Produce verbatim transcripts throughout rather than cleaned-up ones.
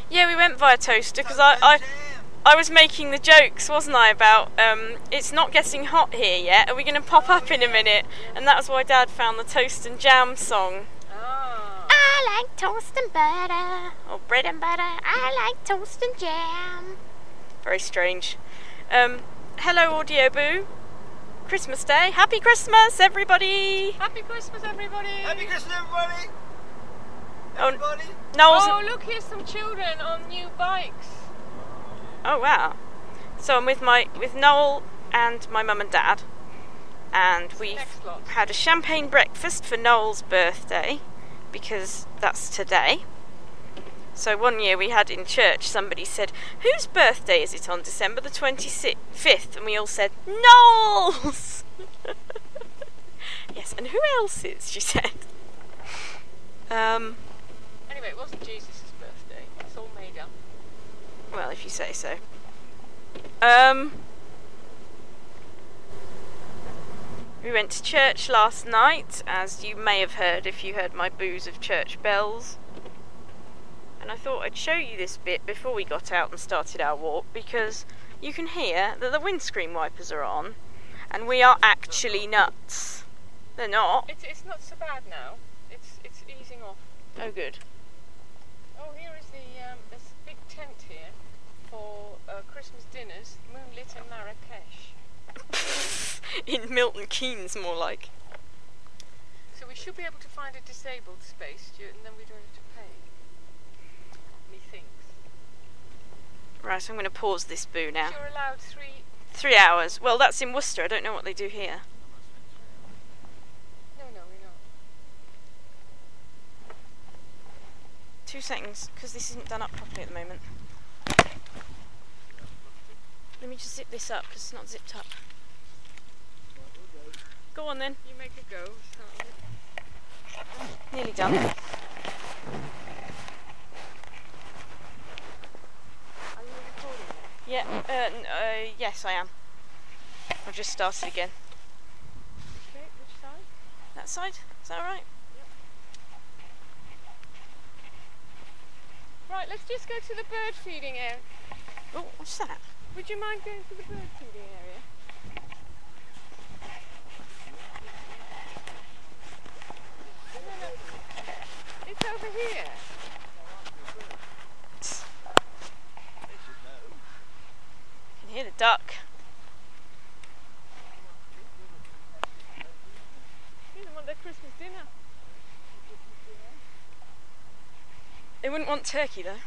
Yeah, we went via Toaster because I, I I was making the jokes, wasn't I, about um, it's not getting hot here yet. Are we going to pop up in a minute? And that was why Dad found the Toast and Jam song. Oh. I like toast and butter, or bread and butter. I like toast and jam. Very strange. Um, hello, Audio Boo. Christmas Day. Happy Christmas, everybody. Happy Christmas, everybody. Happy Christmas, everybody. Oh, Everybody. Noel's. Oh, look, here's some children on new bikes. Oh wow! So I'm with my with Noel and my mum and dad, and we've Next lot. had a champagne breakfast for Noel's birthday because that's today. So one year we had in church, somebody said, "Whose birthday is it on December the twenty-fifth?" And we all said, "Noel's." Yes, and who else's? She said. Um. Anyway, it wasn't Jesus' birthday. It's all made up. Well, if you say so. Um, we went to church last night, as you may have heard if you heard my boos of church bells. And I thought I'd show you this bit before we got out and started our walk, because you can hear that the windscreen wipers are on, and we are actually nuts. They're not. It's it's not so bad now. It's it's easing off. Oh, good. Oh, here is the um, this big tent here for uh, Christmas dinners, moonlit in Marrakesh. In Milton Keynes, more like. So we should be able to find a disabled space, Stuart, and then we don't have to pay. Methinks. Right, so I'm going to pause this boo now. You're allowed three. Three hours. Well, that's in Worcester. I don't know what they do here. No, no, we're not. Two seconds, because this isn't done up properly at the moment. Let me just zip this up, because it's not zipped up. Go on then. You make a go. Start with. Nearly done. Are you recording? Yeah, uh, n- uh, yes I am. I've just started again. Okay, which side? That side? Is that alright? Right, let's just go to the bird feeding area. Oh, what's that? Would you mind going to the bird feeding area? No, no. It's over here. You can hear the duck. You don't want their Christmas dinner. They wouldn't want turkey though.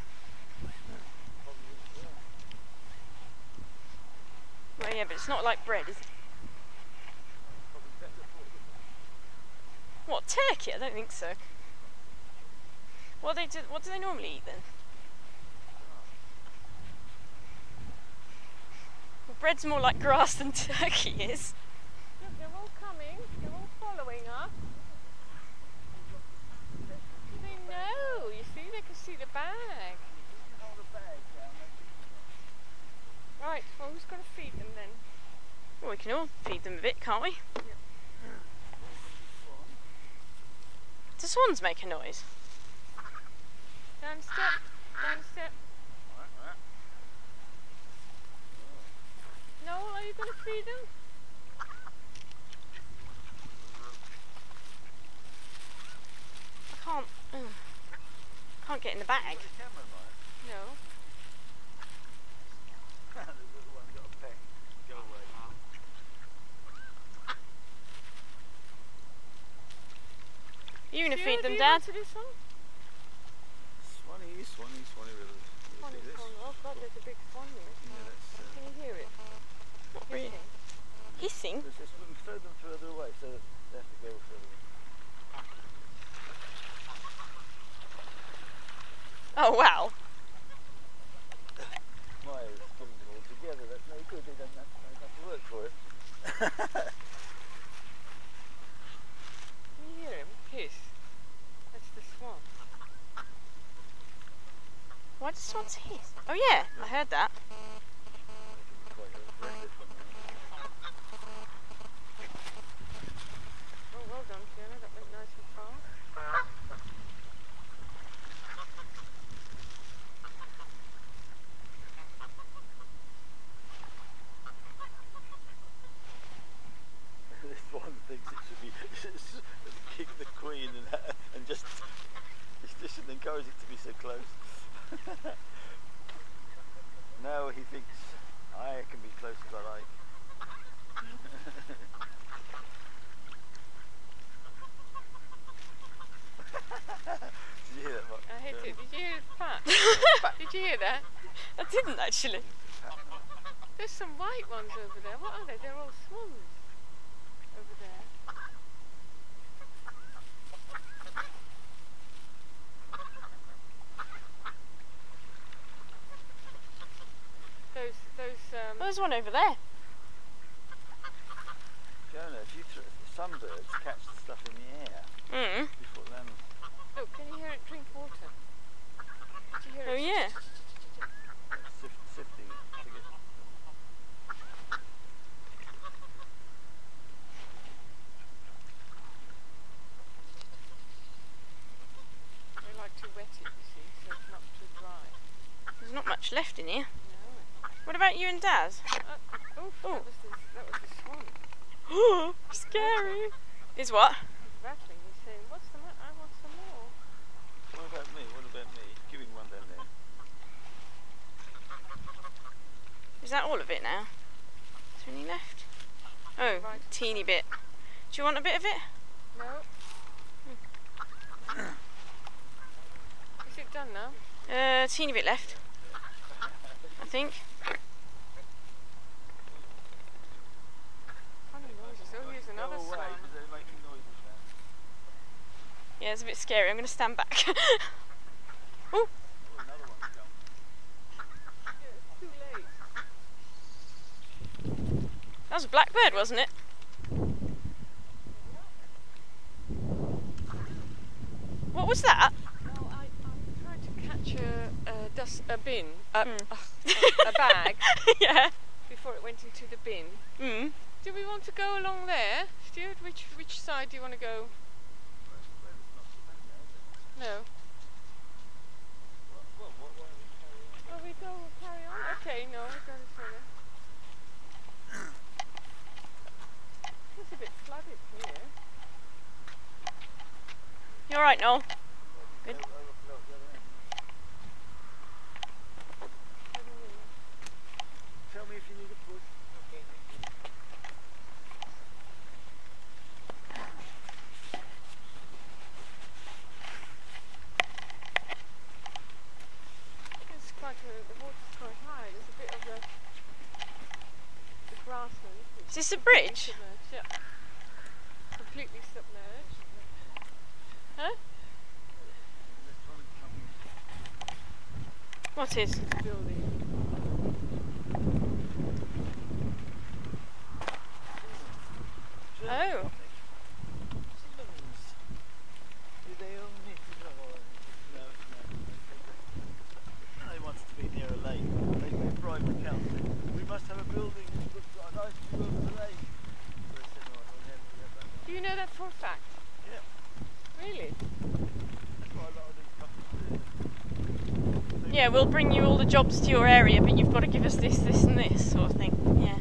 Well, yeah, but it's not like bread, is it? What, turkey? I don't think so. What they do? What do they normally eat then? Well, bread's more like grass than turkey is. Look, they're all coming. They're all following us. They know. You see, they can see the bag. Right, well, who's going to feed them then? Well, we can all feed them a bit, can't we? Do swans make a noise? Down a step. Down a step. Noel, are you going to feed them? I can't. Uh, can't get in the bag. No. You gonna Stuart, feed them, do you Dad? want to do some? Swanee, Swanee, Swanee River. Swan is calling. Oh God, there's a big swan here. Yeah, that's, uh, Can you hear it? Not really. Hissing. Hissing? Let's just throw them further away, so they have to go further away. Oh wow. Maya's putting them all together. That's no good. They don't have, don't have to work for it. Can you hear him hiss? That's the swan. Why does swans hiss? Oh yeah, I heard that. Quite aggressive one now. Oh, well done, Fiona. That went nice and fast. encourage it to be so close. No, he thinks I can be close as I like. Did you hear that, Mark? I hit it. Did you hear it, Pat? Pat, did you hear that? I didn't actually. There's some white ones over there. What are they? They're all swans over there. Those, those, um... Well, there's one over there. Jonah, if you th- some birds catch the stuff in the air Mm. before it lands. Oh, can you hear it drink water? Did you hear Oh it? yeah. Sift, sifting it to get. They like to wet it, you see, so it's not too dry. There's not much left in here. No. What about you and Daz? Uh, oof, Oh. that was the, that was the swan. Oh, scary. Is what? He's rattling. He's saying, "What's the matter? I want some more." What about me? What about me? Give him one down there. Is that all of it now? Is there any left? Oh, Right. teeny bit. Do you want a bit of it? No. Is it done now? Uh, teeny bit left. I think. Funny noises. Oh, here's another Go away, swan. because they're making noises now. Yeah, it's a bit scary. I'm going to stand back. Oh, Oh, another one's come. Yeah, it's too late. that was a blackbird, wasn't it? What was that? No, I, I tried to catch a, a, dust, a bin, a, Mm. a, a bag, Yeah. before it went into the bin. Mm. Do we want to go along there, Stuart? Which which side do you want to go? No. Well, what, what are we carrying on? Oh, we go carry on. Okay, no, we go this way. It's a bit flooded here. You alright, Noel? Good. Over- overflow at the other end. What do you mean? Tell me if you need a push. Okay, thank you. It's quite a, the water's quite high. There's a bit of the, the grassland. Is this a bridge? Submerged, yeah. Completely submerged. Huh? Electronic company. What is? Building. Oh. Simmons. Do they own it? No, no, no. They wanted to be near a lake. They they bribed the council. We must have a building that looks like a nice view over the lake. So they said, all right, well, then we have that Do one. you know that for a fact? Yeah, Really? that's what a lot of these companies do. They- Yeah, we'll bring you all the jobs to your area, but you've got to give us this, this, and this sort of thing. Yeah.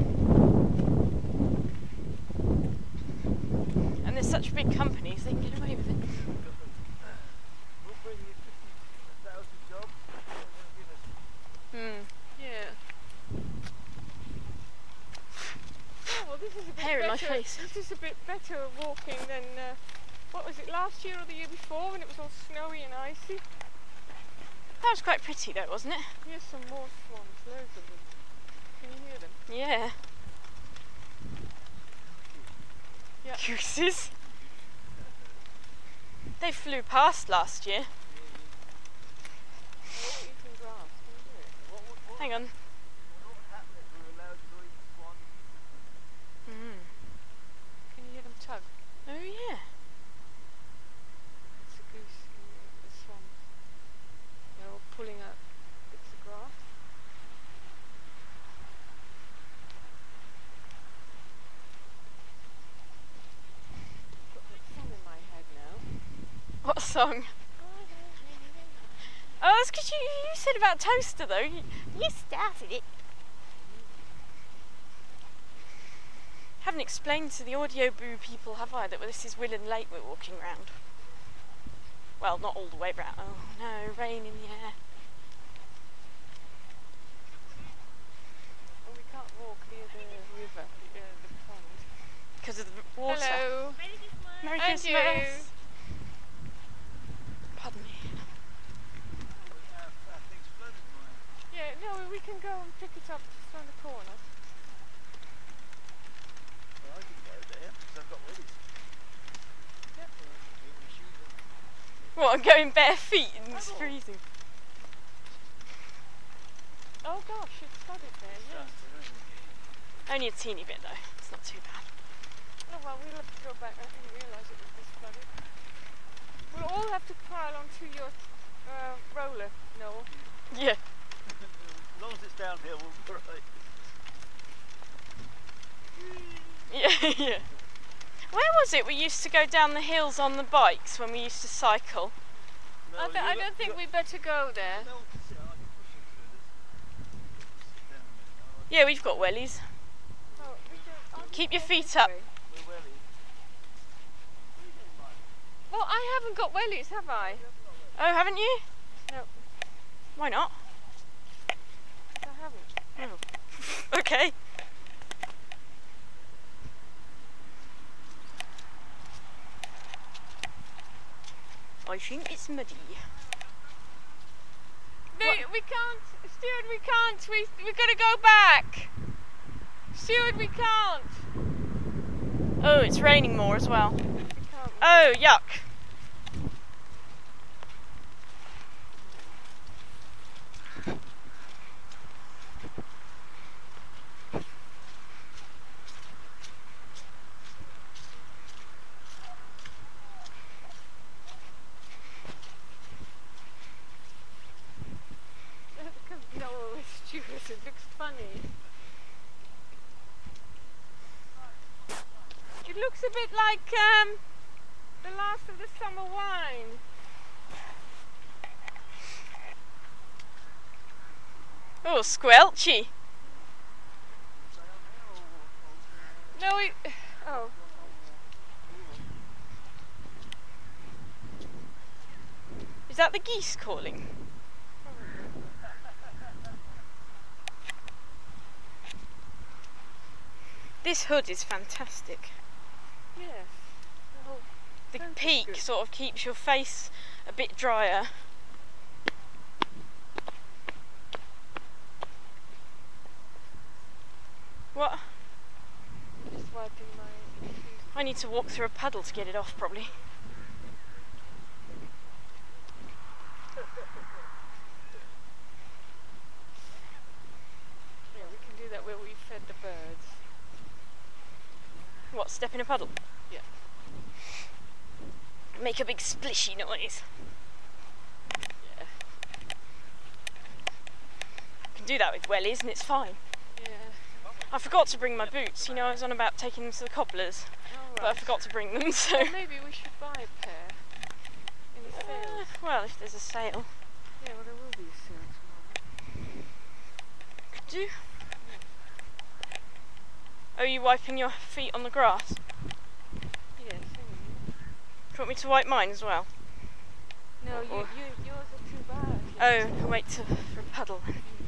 And there's such big companies, they can get away with it. We'll bring you fifty thousand jobs. What do you give us? Hmm. Yeah. Oh, well, this is a bit Hair in better. my face. This is a bit better walking than uh, what was it last year or the year before when it was all snowy and icy. That was quite pretty though, wasn't it? Here's some more swans, loads of them. Can you hear them? Yeah. Yeah. Gooses. They flew past last year. They're all eating grass. Can you hear it? What would what, Hang on. what would happen if we were allowed to eat swans? Mm. Can you hear them tug? Oh yeah. It's a goose and the, the swans. They're all pulling up bits of grass. Got that song in my head now. What song? Oh, that's because you, you said about Toaster though. You, you started it. Haven't explained to the audio boo people, have I, that this is Willen Lake we're walking round. Well, not all the way round. Oh no, rain in the air. And we can't walk near the river, uh, the pond. Because of the water. Hello. Merry And Christmas. you. Pardon me. Our, our thing's flooded, mine. Yeah, no, we can go and pick it up just around the corner. Well, I can go there because I've got willies. Yep. Keep my shoes on. What, I'm going bare feet and it's Oh. freezing. Oh gosh, it's flooded there, yeah. Only a teeny bit though, it's not too bad. Oh well, we'll have to go back. I didn't realise it was this flooded. We'll all have to pile onto your uh, roller, Noel. Yeah. As long as it's downhill, we'll be right. Yeah, yeah. Where was it we used to go down the hills on the bikes when we used to cycle? No, I, th- you I got- don't you think got- we better go there. No, I can see- I can push him through this. Sit down a minute, Yeah, we've got wellies. Oh, we don't, aren't we Keep your going feet this up. way? we're welly. Well, I haven't got wellies, have I? Oh, haven't you? No, Why not? I haven't. Okay. I think it's muddy. No, we can't, Stuart. We can't. We we gotta go back. Stuart, we can't. Oh, it's raining more as well. We can't. Oh, yuck. Because Noel is Stuart. It looks funny. It looks a bit like um, the last of the summer wine. Oh, squelchy. No, it. Oh. Is that the geese calling? This hood is fantastic. Yes. Oh, The Sounds peak good. sort of keeps your face a bit drier. What? just wiping my shoes. I need to walk through a puddle to get it off, probably. Yeah, we can do that where we fed the birds. What, step in a puddle? Yeah. Make a big splishy noise. Yeah. Can do that with wellies and it's fine. Yeah. I forgot to bring my boots. You know, I was on about taking them to the cobblers, All but I right. forgot to bring them, so... Well, maybe we should buy a pair in the Uh, sale. well, if there's a sale. Yeah, well, there will be a sale tomorrow. Could do. Oh, are you wiping your feet on the grass? Do Yes. Anyway. you want me to wipe mine as well? No, you, Or- you, yours are too bad. Oh, I'll wait to, for a puddle.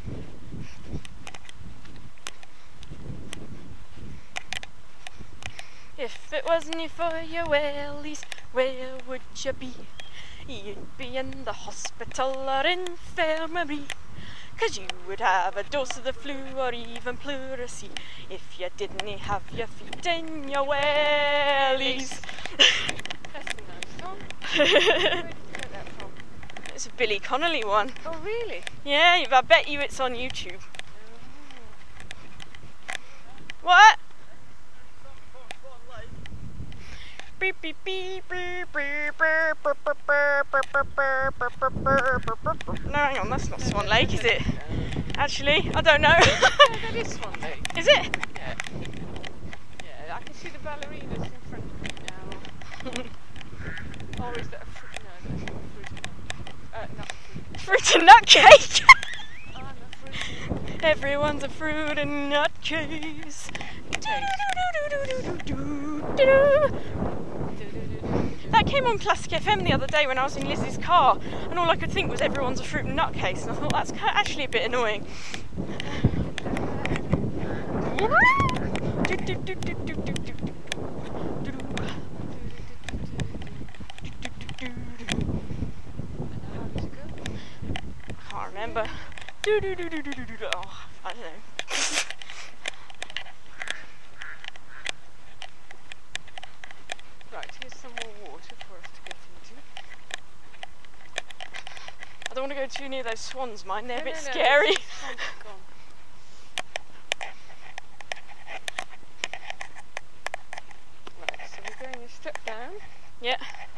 If it wasn't for your wellies, where would you be? You'd be in the hospital or infirmary. Cause you would have a dose of the flu or even pleurisy if you didn't have your feet in your wellies. That's a nice song. Where did you get that from? It's a Billy Connolly one. Oh, really? Yeah, I bet you it's on YouTube. Oh. What? Swan Lake. Beep beep beep beep beep beep beep beep beep beep beep beep beep beep. No, hang on, that's not Swan Lake, is it? Actually, I don't know. Yeah, that is Swan Lake. Is it? Yeah. Yeah, I can see the ballerinas in front of me now. Or is that a fruit? No, that's not a fruit. Uh, not a fruit. Fruit and nut cake. I'm a fruit. Everyone's a fruit and nut case. Taste. Do-do-do-do-do-do-do-do. Do-do-do-do-do. That came on Classic F M the other day when I was in Lizzie's car, and all I could think was everyone's a fruit and nutcase, and I thought that's actually a bit annoying. Can't remember. Oh, I don't know. Right, here's some more water for us to get into. I don't want to go too near those swans, mind. They're No, a bit no, no, scary. it's- it's gone, it's gone. Right, so we're going a step down, Yeah.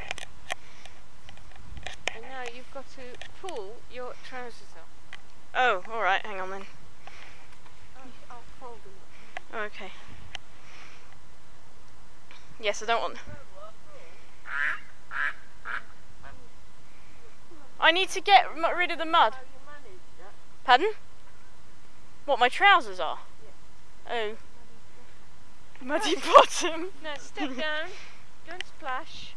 and now you've got to pull your trousers up. Oh, alright, hang on then. I'll, I'll fold them up. Oh, okay. Yes, I don't want... I need to get m- rid of the mud. Pardon? What, my trousers are? Oh. Muddy bottom. Now step down, don't splash.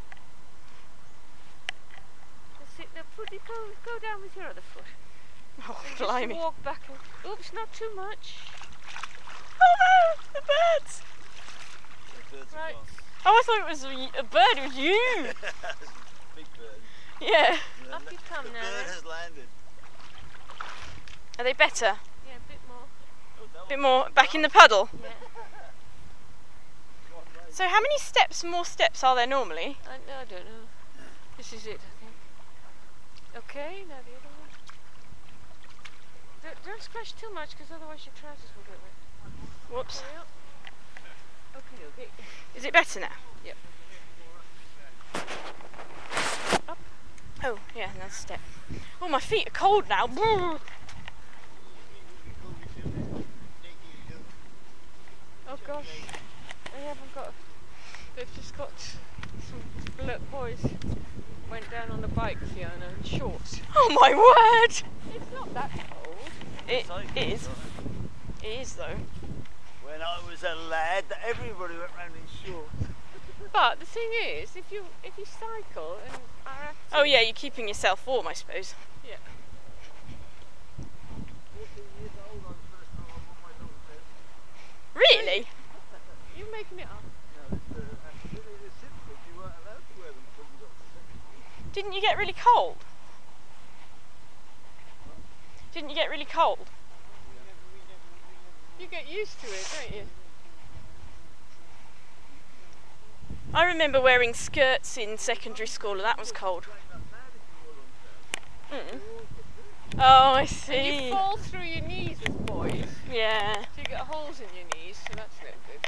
That's it, now put it, go, go down with your other foot. Oh, And just blimey. walk back and, oops, not too much. Oh no, the birds. The birds are Right, gone. Oh, I thought it was a, a bird, it was you. Big bird. Yeah. The- Up you come the now, bird then. has landed. Are they better? Yeah, a bit more. Oh, that A bit one- more back in the puddle. Yeah. Go on, raise. So how many steps, more steps are there normally? I, I don't know. This is it, I think. Okay, now the other one. Don't, don't splash too much, because otherwise your trousers will get wet. Whoops. Hurry up. Okay, okay. Is it better now? Yep. Up. Oh, yeah, another step. Oh, my feet are cold now. Brrr. Oh gosh, they haven't got. They've just got some little boys went down on the bike, Fiona, in shorts. Oh my word! It's not that cold. It, Cycling, it is. right. It is though. When I was a lad, everybody went round in shorts. But the thing is, if you if you cycle and are active, Oh yeah, you're keeping yourself warm, I suppose. yeah. fourteen years old, I was the first time I wore my long pants. Really? You're making it up. No, it's, uh, actually, it's simple. You weren't allowed to wear them until you got to seventeen. Didn't you get really cold? Didn't you get really cold? You get used to it, don't you? I remember wearing skirts in secondary school and that was cold. Mm. Oh, I And see. you fall through your knees as boys, Yeah. so you get holes in your knees, so that's no good.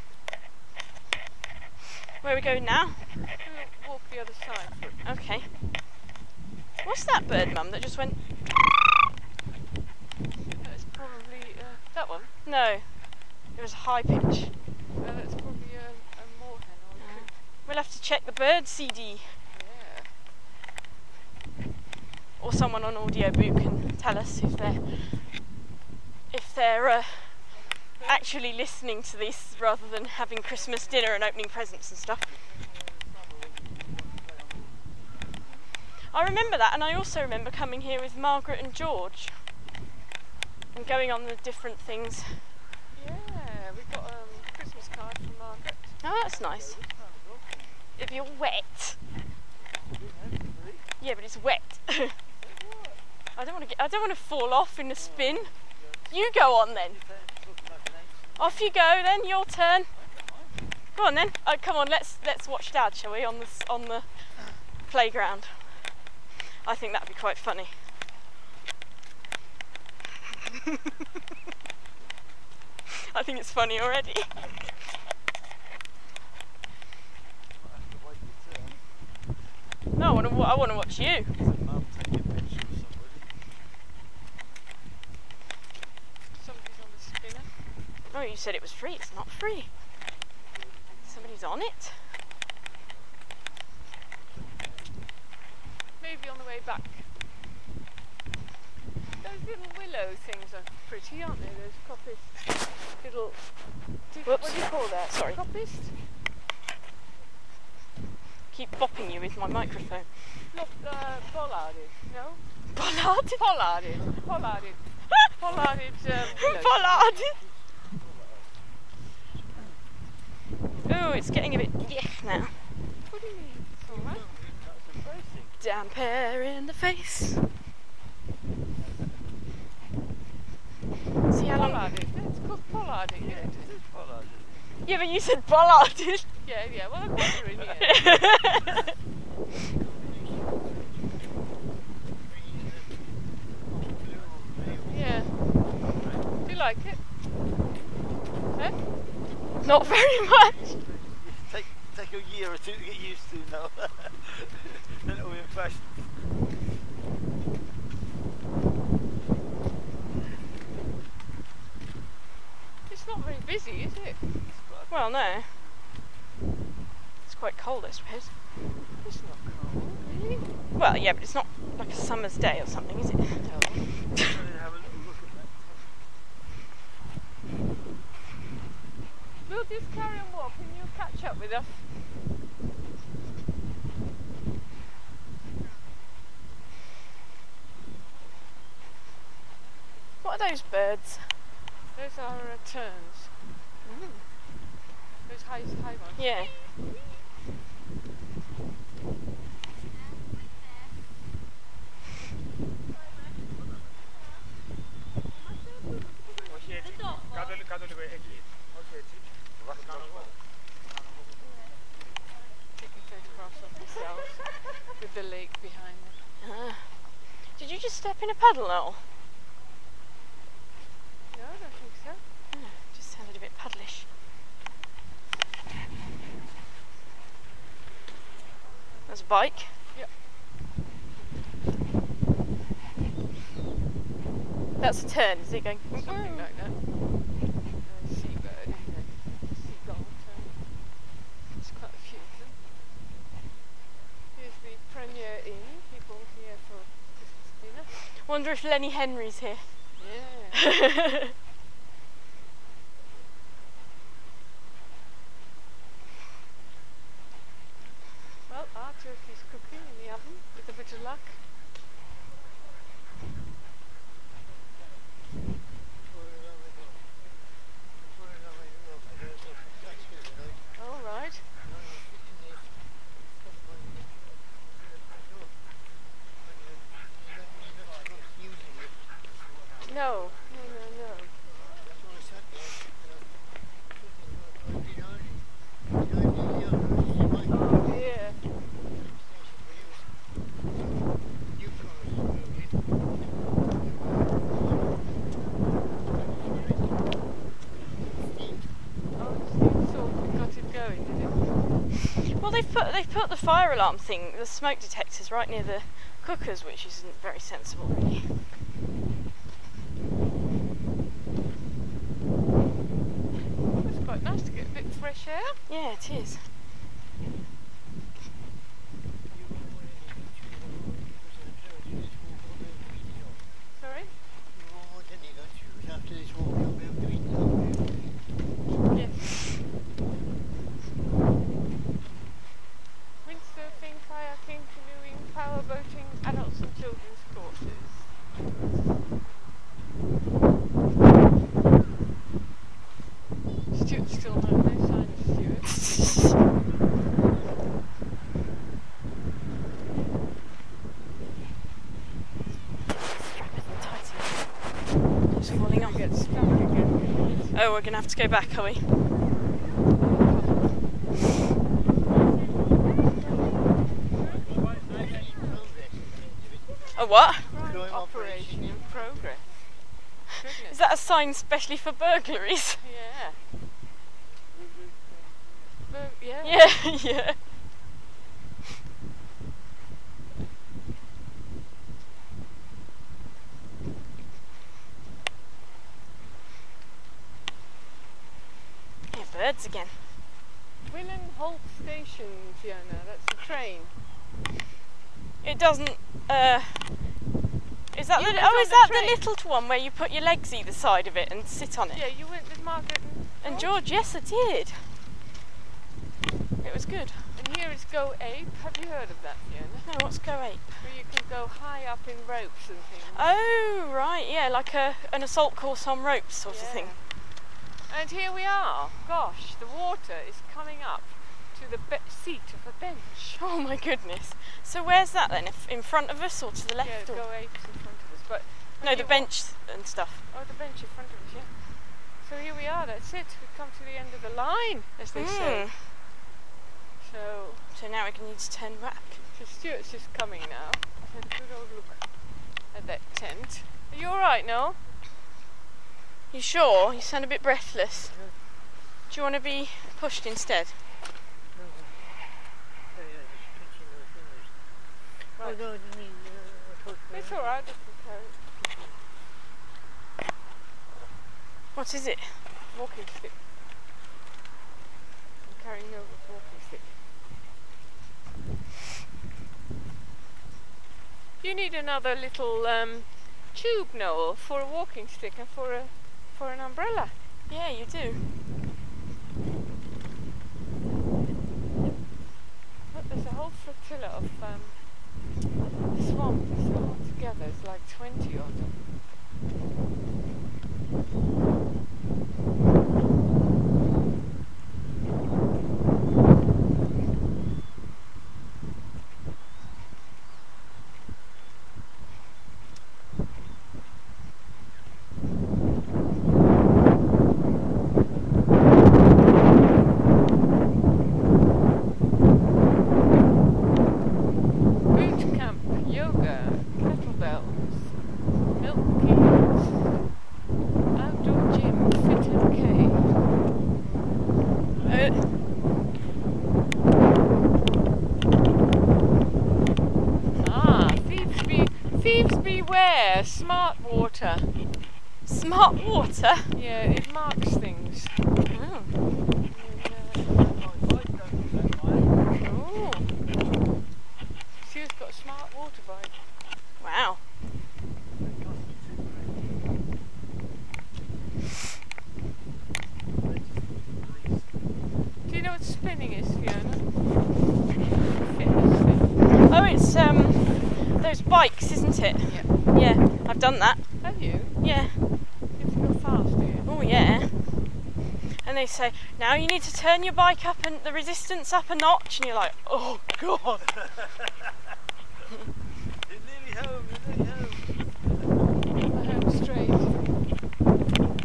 Where are we going now? We'll walk the other side. Okay. What's that bird, Mum, that just went... That's probably uh, that one. No. It was high pitch. Uh, that's probably a, a moorhen or a coot. We'll have to check the bird C D. Yeah. Or someone on Audiobook can tell us if they're... If they're uh, actually listening to this rather than having Christmas dinner and opening presents and stuff. I remember that, and I also remember coming here with Margaret and George and going on the different things. Yeah, we got um, a Christmas card from Margaret. Oh, that's nice. If you're wet. Yeah, but it's wet. I don't want to get. I don't want to fall off in a spin. You go on then. Off you go then. Your turn. Go on then. Oh, come on. Let's let's watch Dad, shall we? On the s- on the playground. I think that'd be quite funny. I think it's funny already. No, I want to. I want to watch you. Mum, take a picture of somebody. Somebody's on the spinner. Oh, you said it was free. It's not free. Somebody's on it. Maybe on the way back. Those little willow things are pretty, aren't they? Those coppice little. Do, Whoops. what do you call that? Sorry. Coppice? keep bopping you with my microphone. Look, uh, bollarded, no? Bollard? Pollarded, pollarded, pollarded, um, willows. Bollard! Oh, it's getting a bit yuck now. What do you mean? It's all right. That's embracing. Damp air in the face. See how long? Pollarded, it's called pollarded, Yeah, yeah. it is bollard, isn't Yeah, but you said bollard. Yeah, yeah, well, I've got you in here. Yeah. Do you like it? Eh? Not very much. it? Take, take a year or two to get used to now. Then it'll be in fashion. It's not very busy, is it? Well, no. It's quite cold, I suppose. It's not cold, really. Well, yeah, but it's not like a summer's day or something, is it? No. Have a little look at that. We'll just carry on walking, you'll catch up with us. What are those birds? Those are uh, terns. Those high, high ones. Yeah. Taking photographs of themselves with the lake behind them. Ah. Did you just step in a puddle, Noel? No, I don't think so. Oh, just sounded a bit puddlish. There's a bike. Yep. That's a turn, is it going? Something like that. A seabird, isn't it? Seagull tern. There's quite a few of them. Here's the Premier Inn. People here for Christmas dinner. Wonder if Lenny Henry's here. Yeah. Well, our turkey's cooking in the oven with a bit of luck. All right. No, no, no, no. Oh dear. Oh, the steam saw got it going, did it? Well, they've put they've put the fire alarm thing, the smoke detectors, right near the cookers, which isn't very sensible, really. It's quite nice to get a bit of fresh air. Yeah, it is. Sorry? Yes. Windsurfing, kayaking, canoeing, power boating, adults and children's courses. Stuart's still no, no sign of Stuart. Strap it tighter. It's falling off. Get stuck again. Oh, we're gonna have to go back, are we? A what? Crime operation in progress. Goodness. Is that a sign specially for burglaries? Yeah. Bur- yeah. Yeah, yeah. Yeah, birds again. Willenholt Station, Fiona. That's the train. It doesn't. Uh, is that You the? went Oh, on is the that train. the little one where you put your legs either side of it and sit on it? Yeah, you went with Margaret and, And George, yes, I did. It was good. and And here is Go Ape. Have you heard of that, Fiona? No, what's Go Ape? Where you can go high up in ropes and things. Oh, right, yeah, like a an assault course on ropes sort of thing. And here we are. Gosh, the water is coming up to the be- seat of a bench. Oh my goodness. So where's that then? If in front of us or to the left? Yeah, or? Go Ape's in front of us. But No, when the you bench and stuff. wa- Oh, the bench in front of us, yeah. So here we are, that's it. We've come to the end of the line, as they say. Mm. So, So now we can need to turn back. so Stuart's just coming now. I've had a good old look at that tent. Are you alright, Noel? You sure? You sound a bit breathless. Do you want to be pushed instead? Right. Oh, no, you mean, uh, push me? It's alright, I can carry it. What is it? Walking stick. I'm carrying Noel's walking stick. You need another little um, tube, Noel, for a walking stick and for a for an umbrella. Yeah, you do. Look, there's a whole flotilla of um, swans all together. There's like twenty of them. Boot camp, yoga, kettlebells, milk keys, outdoor gym, Fit and K. Uh, Ah, thieves be thieves beware, smart water. smart water. Yeah, it marks things. Oh. Oh. Stuart's got a smart water bike. Wow. Do you know what spinning is, Fiona? Fitness thing. Oh, it's um those bikes, isn't it? Yeah. Yeah, I've done that. Have you? Yeah. You have to go fast, do you? Oh yeah. And they say, now you need to turn your bike up and the resistance up a notch, and you're like, oh god. You're nearly home, you're nearly home. My home straight.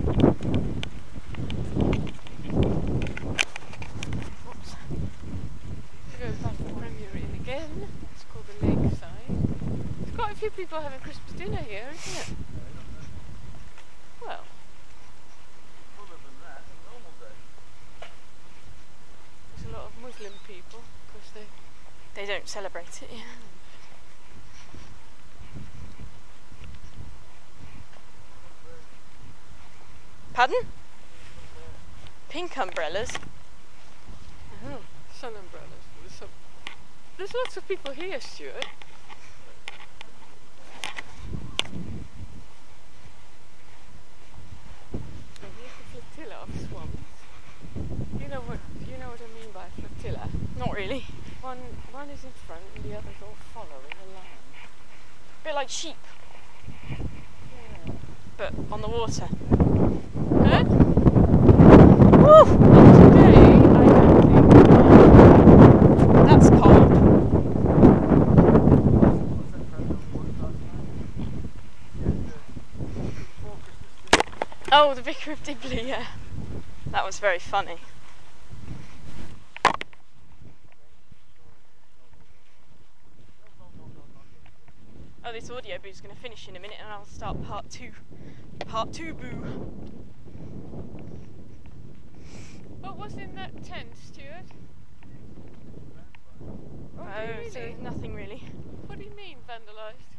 Oops. We go past the Premier Inn again. It's called the Lakeside. There's quite a few people having Christmas dinner here, isn't it? Well, Fuller than that, a normal day. there's a lot of Muslim people because they. They don't celebrate it, yeah. Pardon? Pink umbrellas. Oh. Sun umbrellas. There's, some, there's lots of people here, Stuart. And here's the flotilla of swans. You know what? You know what I mean by flotilla. Not really. One, one is in front, and the others all follow in a line. A bit like sheep, Yeah. but on the water. Huh? Woo! Today, I don't think. That's cold. What's that program we watched last night? Yeah, the Before Christmas Dinner. Oh, the Vicar of Dibley, yeah. That was very funny. Oh, this audio boo's going to finish in a minute and I'll start part two. Part two boo. What was in that tent, Stuart? Oh, Oh, so really? nothing really. What do you mean vandalised?